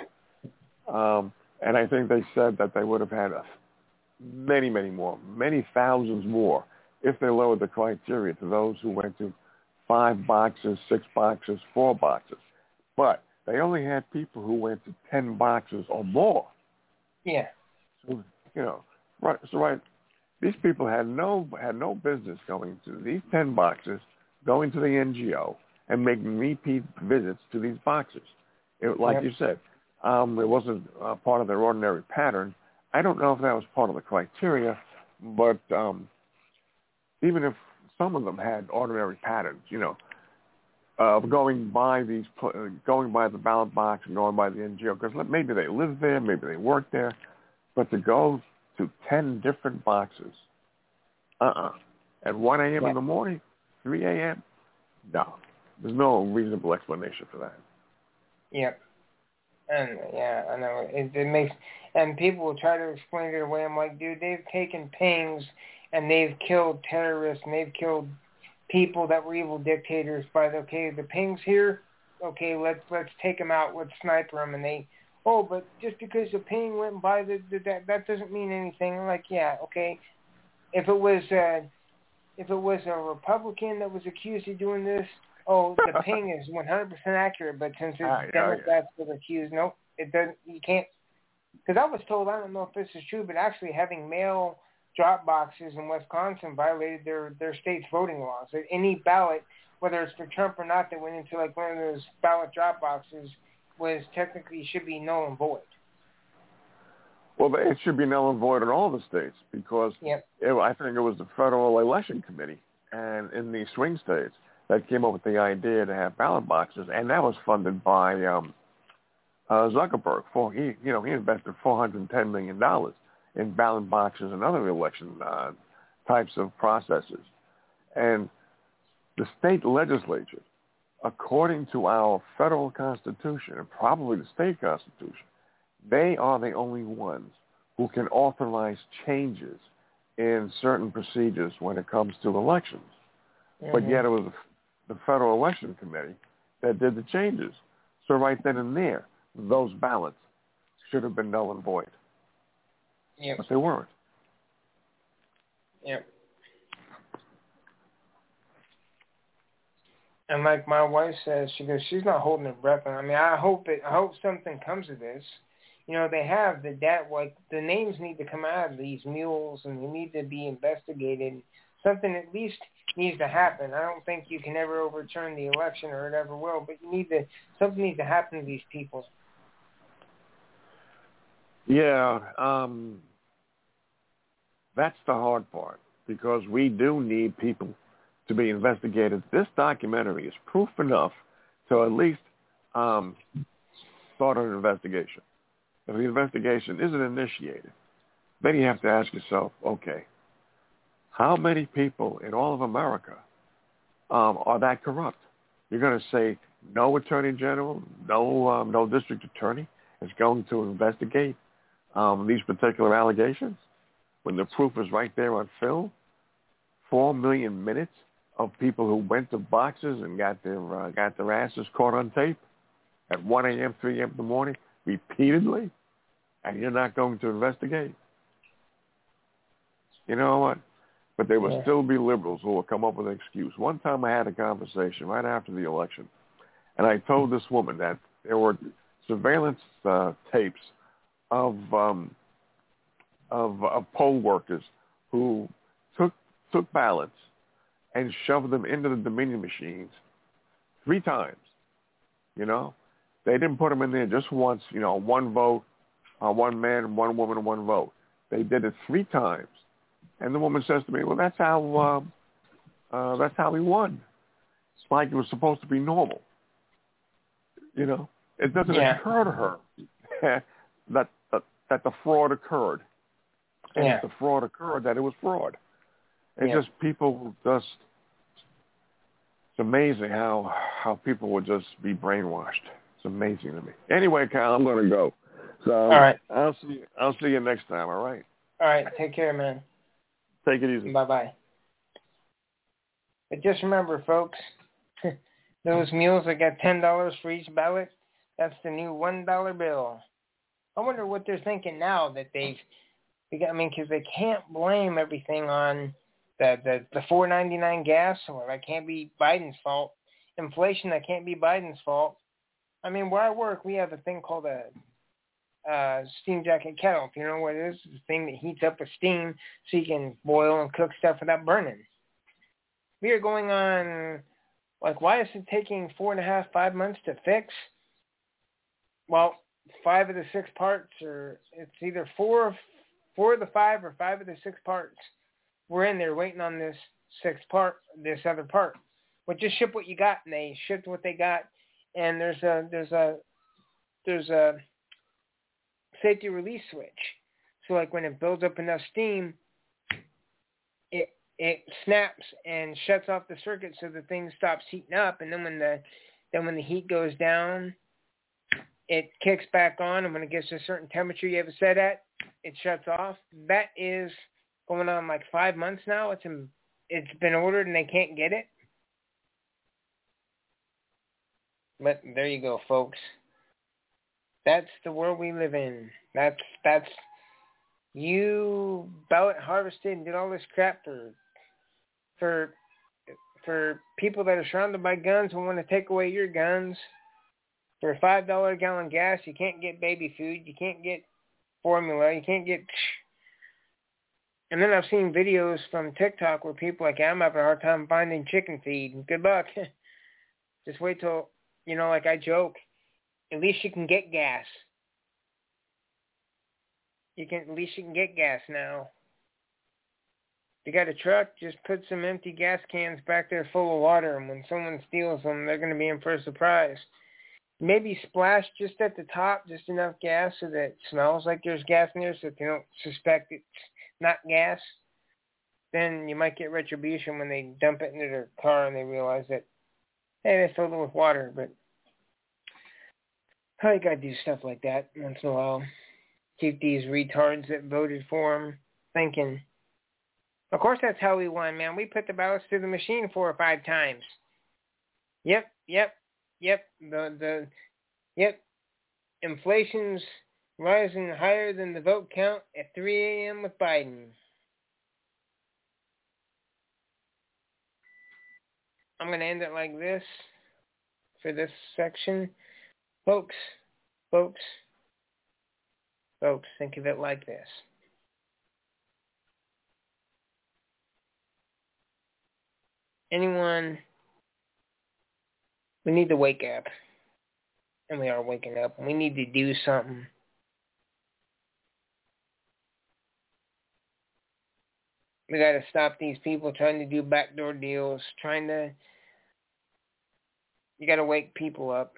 And I think they said that they would have had many, many more, many thousands more, if they lowered the criteria to those who went to 5 boxes, 6 boxes, 4 boxes. But they only had people who went to 10 boxes or more. Yeah. So, right. These people had no business going to these 10 boxes, going to the NGO, and making repeat visits to these boxes. You said, it wasn't part of their ordinary pattern. I don't know if that was part of the criteria, but even if some of them had ordinary patterns, of going by the ballot box and going by the NGO, because maybe they live there, maybe they work there, but to go to 10 different boxes, at 1 a.m. in the morning, 3 a.m., no. There's no reasonable explanation for that. Yep. And, yeah, I know. It makes, and people will try to explain it away. I'm like, dude, they've taken pings and they've killed terrorists and they've killed people that were evil dictators by the pings here, okay, let's take them out, let's sniper them, and they, but just because the ping went by, that doesn't mean anything. I'm like, yeah, okay, if it was a Republican that was accused of doing this, the ping is 100% accurate, but since it's Democrats that are accused, nope, it doesn't, you can't, because I was told, I don't know if this is true, but actually having mail drop boxes in Wisconsin violated their state's voting laws. That any ballot, whether it's for Trump or not, that went into like one of those ballot drop boxes was technically should be null and void. Well, it should be null and void in all the states because I think it was the Federal Election Committee and in the swing states that came up with the idea to have ballot boxes, and that was funded by Zuckerberg. He invested $410 million in ballot boxes and other election types of processes. And the state legislature, according to our federal constitution and probably the state constitution, they are the only ones who can authorize changes in certain procedures when it comes to elections. Mm-hmm. But yet it was the Federal Election Committee that did the changes. So right then and there, those ballots should have been null and void. Yep. But they weren't. Yep. And like my wife says, she goes, she's not holding her breath. I mean, I hope something comes of this. You know, they have the names need to come out of these mules and they need to be investigated. Something at least needs to happen. I don't think you can ever overturn the election or it ever will, but something needs to happen to these people. Yeah, that's the hard part because we do need people to be investigated. This documentary is proof enough to at least start an investigation. If the investigation isn't initiated, then you have to ask yourself, okay, how many people in all of America are that corrupt? You're going to say no attorney general, no district attorney is going to investigate these particular allegations when the proof is right there on film? 4 million minutes of people who went to boxes and got their asses caught on tape at 1 a.m., 3 a.m. in the morning repeatedly, and you're not going to investigate? You know what? But there will still be liberals who will come up with an excuse. One time I had a conversation right after the election, and I told this woman that there were surveillance tapes of poll workers who took ballots and shoved them into the Dominion machines 3 times. You know, they didn't put them in there just once. You know, one vote, one man, one woman, one vote. They did it 3 times. And the woman says to me, "Well, that's how we won. It's like it was supposed to be normal." You know, it doesn't occur to her that the fraud occurred. And if the fraud occurred, that it was fraud. And just people it's amazing how people would just be brainwashed. It's amazing to me. Anyway, Kyle, I'm going to go. So all right. I'll see you next time, all right? All right. Take care, man. Take it easy. Bye-bye. But just remember, folks, those mules that got $10 for each ballot, that's the new $1 bill. I wonder what they're thinking now that because they can't blame everything on the $4.99 gas, or that can't be Biden's fault. Inflation, that can't be Biden's fault. I mean, where I work, we have a thing called a steam jacket kettle. If you know what it is, it's a thing that heats up with steam so you can boil and cook stuff without burning. We are going on, why is it taking 4.5 months to fix? Well, 5 of the 6 parts, or it's either 4 of the 5 or 5 of the 6 parts. We're in there waiting on this other part. well, just ship what you got, and they shipped what they got, and there's a safety release switch. So like when it builds up enough steam, it snaps and shuts off the circuit so the thing stops heating up, and then when the heat goes down, it kicks back on, and when it gets to a certain temperature you have it set at, it shuts off. That is going on like 5 months now. It's been ordered and they can't get it. But there you go, folks. That's the world we live in. That's you ballot harvested and did all this crap for people that are surrounded by guns and want to take away your guns. For a $5 a gallon gas, you can't get baby food, you can't get formula, you can't get... And then I've seen videos from TikTok where people are like, I'm having a hard time finding chicken feed. Good luck. Just wait till, like I joke, at least you can get gas. At least you can get gas now. If you got a truck, just put some empty gas cans back there full of water, and when someone steals them, they're going to be in for a surprise. Maybe splash just at the top, just enough gas so that it smells like there's gas in there so that they don't suspect it's not gas. Then you might get retribution when they dump it into their car and they realize that, hey, they filled it with water. But you got to do stuff like that once in a while. Keep these retards that voted for them thinking. Of course, that's how we won, man. We put the ballots through the machine 4 or 5 times. Yep. Inflation's rising higher than the vote count at 3 a.m. with Biden. I'm going to end it like this for this section. Folks, think of it like this. We need to wake up. And we are waking up. We need to do something. We got to stop these people trying to do backdoor deals, you got to wake people up.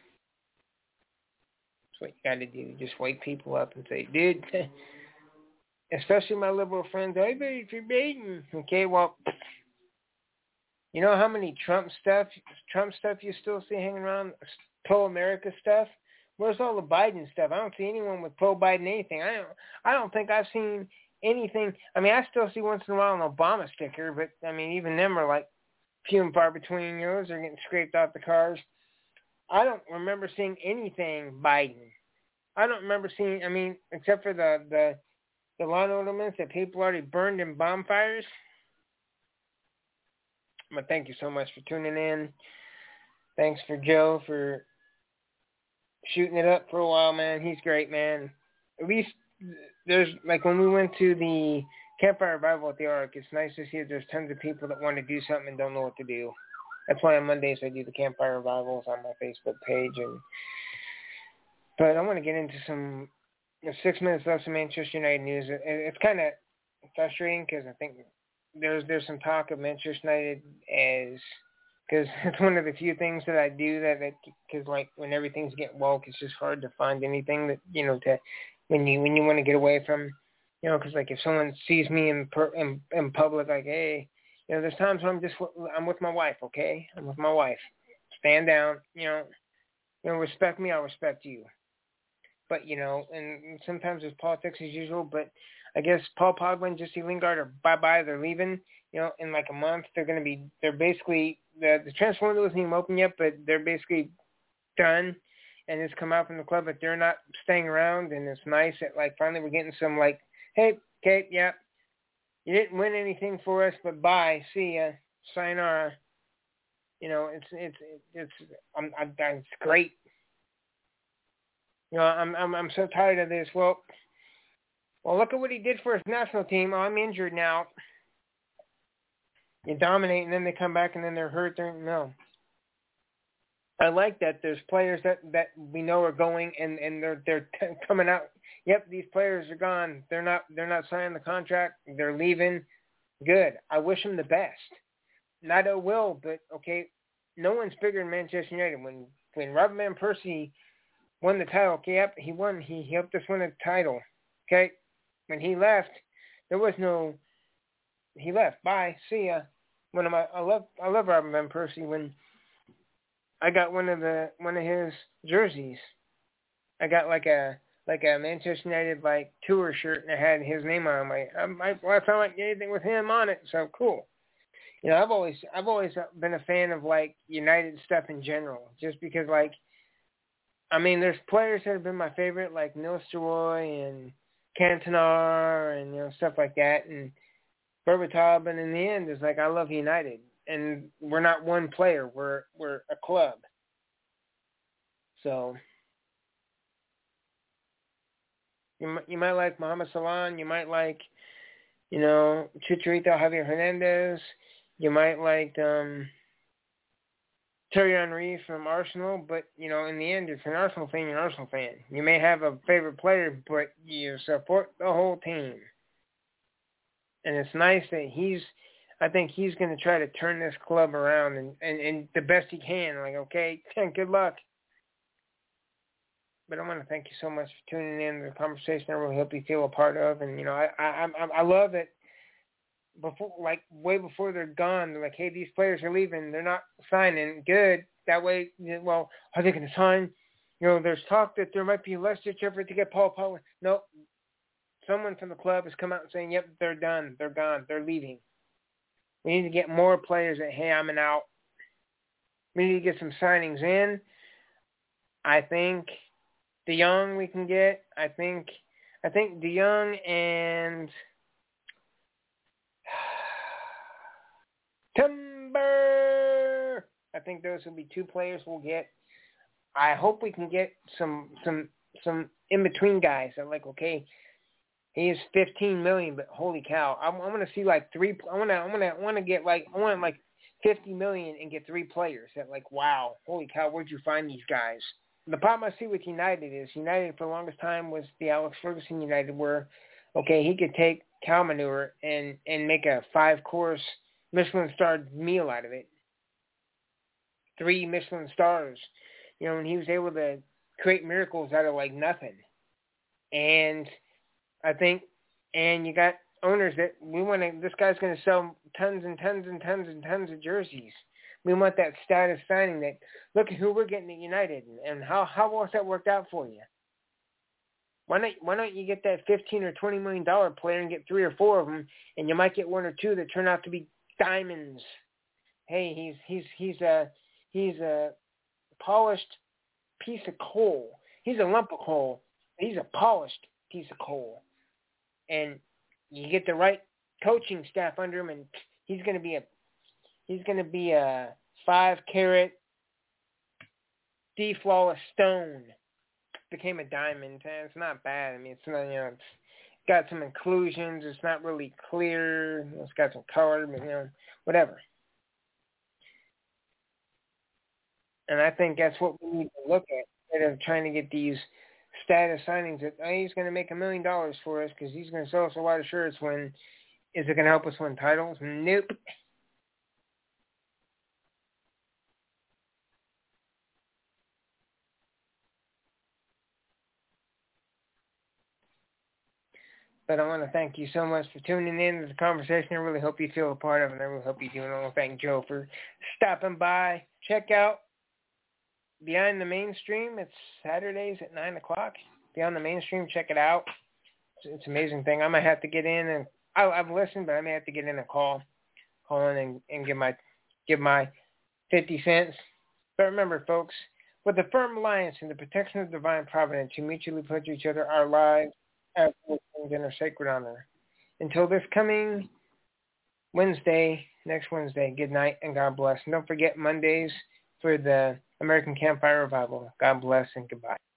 That's what you got to do. Just wake people up and say, dude, especially my liberal friends, I voted for Biden. Okay, well, you know how many Trump stuff you still see hanging around, pro-America stuff? Where's all the Biden stuff? I don't see anyone with pro-Biden anything. I don't think I've seen anything. I mean, I still see once in a while an Obama sticker, but, I mean, even them are like few and far between. They're getting scraped off the cars. I don't remember seeing anything Biden. I don't remember seeing, I mean, except for the lawn ornaments that people already burned in bonfires. But thank you so much for tuning in. Thanks for Joe for shooting it up for a while, man. He's great, man. At least there's, like when we went to the Campfire Revival at the Ark, it's nice to see that there's tons of people that want to do something and don't know what to do. That's why on Mondays I do the Campfire Revivals on my Facebook page. But I want to get into some 6 minutes left, some Manchester United news. It's kind of frustrating because I think there's some talk of Manchester United because it's one of the few things that I do because like when everything's getting woke, it's just hard to find anything that when you want to get away from, because like if someone sees me in public, like, hey, there's times when I'm with my wife, okay, I'm with my wife, stand down, respect me, I'll respect you. But and sometimes there's politics as usual, but I guess Paul Pogba and Jesse Lingard are bye-bye. They're leaving. In like a month, they're basically, the transfer window isn't even open yet, but they're basically done. And it's come out from the club that they're not staying around. And it's nice that like finally we're getting some like, hey, Kate, yeah, you didn't win anything for us, but bye, see ya, sayonara. It's great. I'm so tired of this. Well, look at what he did for his national team. Oh, I'm injured now. You dominate, and then they come back, and then they're hurt. No. I like that there's players that we know are going, and they're coming out. Yep, these players are gone. They're not signing the contract. They're leaving. Good. I wish them the best. not a will, but okay, no one's bigger than Manchester United. When Robin Van Persie won the title, okay, yep, he won. He helped us win a title. Okay, when he left, there was no. He left. Bye. See ya. I love Robin Van Persie. When I got one of his jerseys, I got like a Manchester United like tour shirt and it had his name on it. I found like anything with him on it, so cool. You know, I've always been a fan of like United stuff in general, just because like, I mean, there's players that have been my favorite, like Nistelrooy and Cantona and, you know, stuff like that, and Berbatov, but in the end, it's like I love United, and we're not one player, we're a club. So you might like Mohamed Salah, you might like, you know, Chicharito, Javier Hernandez, you might like Thierry Henry from Arsenal, but, you know, in the end, if you're an Arsenal fan, you're an Arsenal fan. You may have a favorite player, but you support the whole team. And it's nice that I think he's going to try to turn this club around and the best he can. Like, okay, good luck. But I want to thank you so much for tuning in to the conversation. I really hope you feel a part of. And, you know, I love it. Before, like, way before they're gone, they're like, hey, these players are leaving. They're not signing. Good. That way, well, are they going to sign? You know, there's talk that there might be less ditch effort to get Paul Pogba. No. Someone from the club has come out and saying, yep, they're done. They're gone. They're leaving. We need to get more players that, hey, I'm an out. We need to get some signings in. I think De Jong we can get. I think De Jong and Timber. I think those will be two players we'll get. I hope we can get some in between guys that, like, okay, he is $15 million, but holy cow, I want to see like three. I want to get like $50 million and get three players that, like, wow, holy cow, where'd you find these guys? The problem I see with United is United for the longest time was the Alex Ferguson United, where, okay, he could take cow manure and make a 5-course Michelin-starred meal out of it. 3 Michelin stars, you know, and he was able to create miracles out of like nothing. And I think, and you got owners that this guy's going to sell tons and tons and tons and tons of jerseys. We want that status signing that, look at who we're getting at United, and how well has that worked out for you? Why don't you get that $15 or $20 million player and get 3 or 4 of them, and you might get 1 or 2 that turn out to be diamonds. Hey, he's a polished piece of coal. He's a lump of coal. He's a polished piece of coal. And you get the right coaching staff under him, and he's going to be a 5-carat flawless stone. Became a diamond. It's not bad. I mean, it's not, you know, it's got some inclusions. It's not really clear. It's got some color, but, you know, whatever. And I think that's what we need to look at instead of trying to get these status signings that, oh, he's going to make $1 million for us because he's going to sell us a lot of shirts. When is it going to help us win titles? Nope. But I want to thank you so much for tuning in to the conversation. I really hope you feel a part of it. I really hope you do. And I want to thank Joe for stopping by. Check out Beyond the Mainstream. It's Saturdays at 9 o'clock. Beyond the Mainstream, check it out. It's an amazing thing. I might have to get in, and I've listened, but I may have to get in and call in and give my 50 cents. But remember, folks, with a firm alliance and the protection of divine providence, you mutually pledge each other our lives as things in our sacred honor. Until this coming next Wednesday, good night and God bless. And don't forget Mondays for the American Campfire Revival. God bless and goodbye.